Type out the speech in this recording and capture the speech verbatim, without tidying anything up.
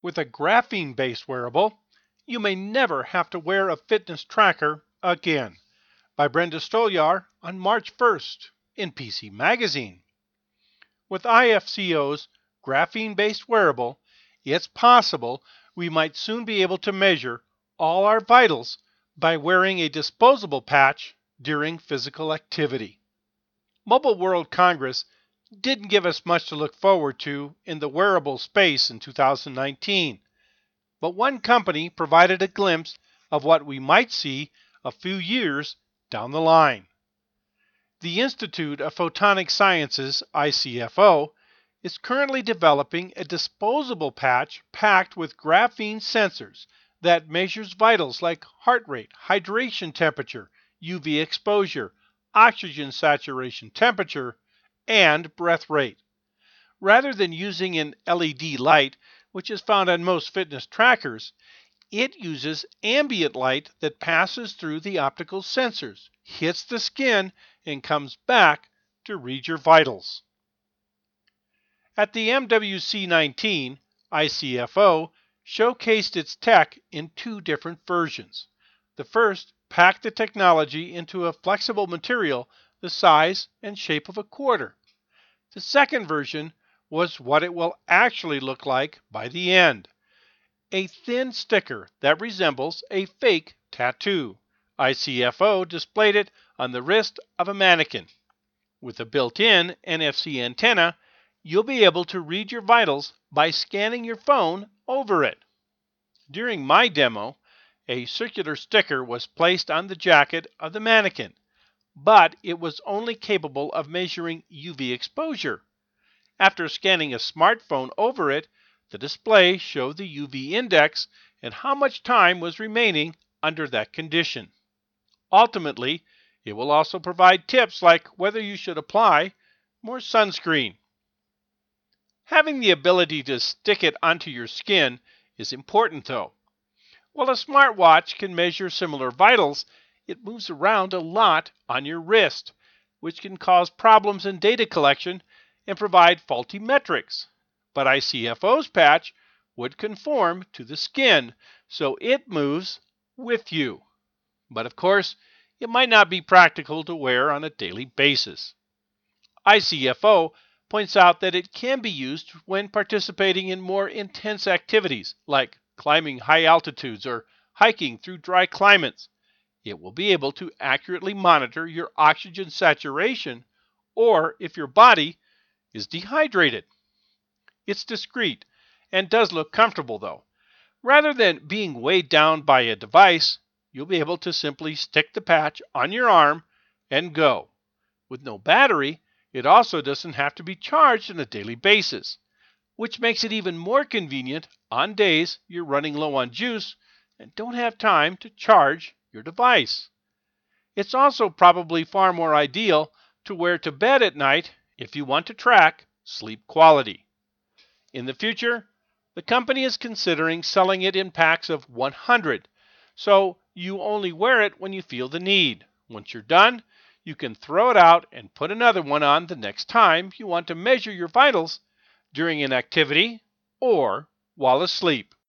With a graphene-based wearable, you may never have to wear a fitness tracker again. By Brenda Stolyar on March first in P C Magazine. With I F C O's graphene-based wearable, it's possible we might soon be able to measure all our vitals by wearing a disposable patch during physical activity. Mobile World Congress didn't give us much to look forward to in the wearable space in two thousand nineteen, but one company provided a glimpse of what we might see a few years down the line. The Institute of Photonic Sciences, I C F O, is currently developing a disposable patch packed with graphene sensors that measures vitals like heart rate, hydration temperature, U V exposure, oxygen saturation temperature, and breath rate. Rather than using an L E D light, which is found on most fitness trackers, it uses ambient light that passes through the optical sensors, hits the skin, and comes back to read your vitals. At the M W C nineteen, I C F O showcased its tech in two different versions. The first packed the technology into a flexible material the size and shape of a quarter. The second version was what it will actually look like by the end. A thin sticker that resembles a fake tattoo. I C F O displayed it on the wrist of a mannequin. With a built-in N F C antenna, you'll be able to read your vitals by scanning your phone over it. During my demo, a circular sticker was placed on the jacket of the mannequin, but it was only capable of measuring U V exposure. After scanning a smartphone over it, the display showed the U V index and how much time was remaining under that condition. Ultimately, it will also provide tips like whether you should apply more sunscreen. Having the ability to stick it onto your skin is important though. While a smartwatch can measure similar vitals, it moves around a lot on your wrist, which can cause problems in data collection and provide faulty metrics. But I C F O's patch would conform to the skin, so it moves with you. But of course, it might not be practical to wear on a daily basis. I C F O points out that it can be used when participating in more intense activities like climbing high altitudes or hiking through dry climates. It will be able to accurately monitor your oxygen saturation or if your body is dehydrated. It's discreet and does look comfortable though. Rather than being weighed down by a device, you'll be able to simply stick the patch on your arm and go. With no battery, it also doesn't have to be charged on a daily basis, which makes it even more convenient on days you're running low on juice and don't have time to charge your device. It's also probably far more ideal to wear to bed at night if you want to track sleep quality. In the future, the company is considering selling it in packs of one hundred, so you only wear it when you feel the need. Once you're done, you can throw it out and put another one on the next time you want to measure your vitals during an activity or while asleep.